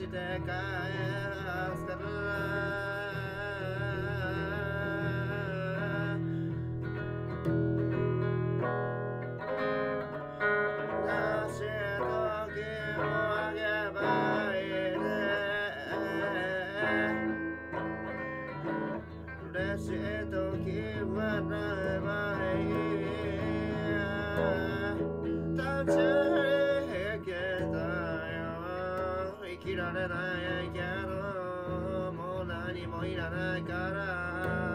して返すからなし時をあげばいいね嬉しい時はないばいい立ち上げたよ生きられないけどもう何もいらないから